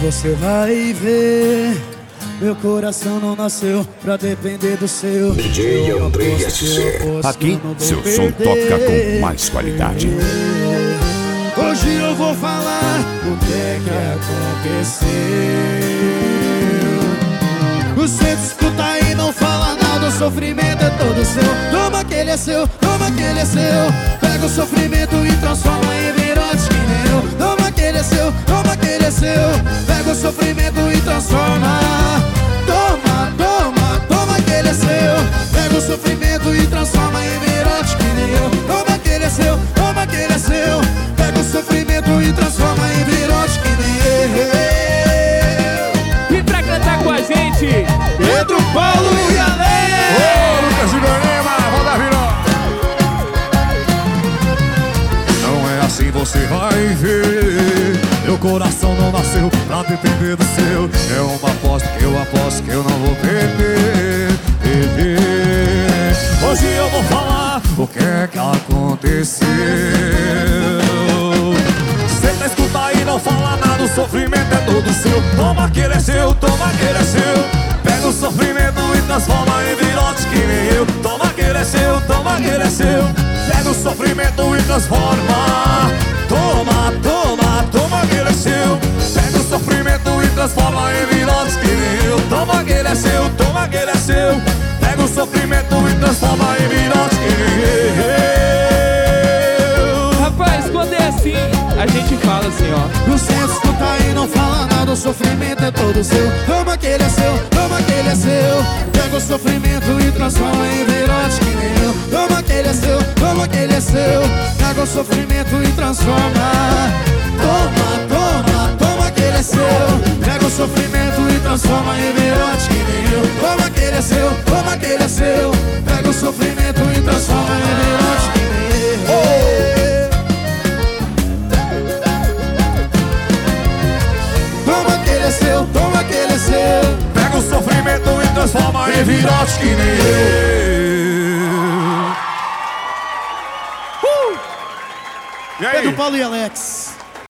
você vai ver. Meu coração não nasceu pra depender do seu. DJ Andrei SC. Aqui, seu som toca com mais qualidade. Hoje eu vou falar o que é que aconteceu. Você escuta e não fala nada, o sofrimento é todo seu. Toma que ele é seu, toma que ele é seu. Pega o sofrimento e transforma em virote que nem eu. Toma que ele é seu, toma que ele é seu. Pega o sofrimento e transforma. Toma, toma, toma que ele é seu. Pega o sofrimento e transforma em virote que nem eu. Toma que ele é seu, toma que ele é seu. Pega o sofrimento e transforma em virote que nem eu. E pra cantar com a gente, Pedro, Paulo e Alex. Ô, Lucas de Goiânia, roda virote. Não é assim, você vai ver. Meu coração não nasceu pra depender do seu. É uma aposta que eu aposto que eu não vou perder. Hoje eu vou falar o que é que aconteceu. Cê tá escuta e não fala nada, o sofrimento é todo seu. Toma que ele é seu, toma que ele é seu. Pega o sofrimento e transforma em virote que nem eu. Toma que ele é seu, toma que ele é seu. Pega o sofrimento e transforma. Toma, toma, toma que ele é seu. Pega o sofrimento e transforma em virote que nem eu. Toma que ele é seu, toma que ele é seu. Pega o sofrimento e transforma em virote que nem eu. rapaz, quando é assim, a gente fala assim, ó. Você escuta e não fala nada, o sofrimento é todo seu. Toma que ele é seu, toma que ele é seu. Pega o sofrimento e transforma em virote que nem eu. Toma que ele é seu, toma que ele é seu. Pega o sofrimento e transforma. Toma, toma, toma que ele é seu. Pega o sofrimento e transforma em virote que nem eu. Toma que ele é seu, toma que ele é seu. Pega o sofrimento e transforma em virote que nem eu. Toma que ele é seu, toma que ele é seu. Pega o sofrimento e transforma em virote que nem eu. E aí? Pedro, Paulo e Alex.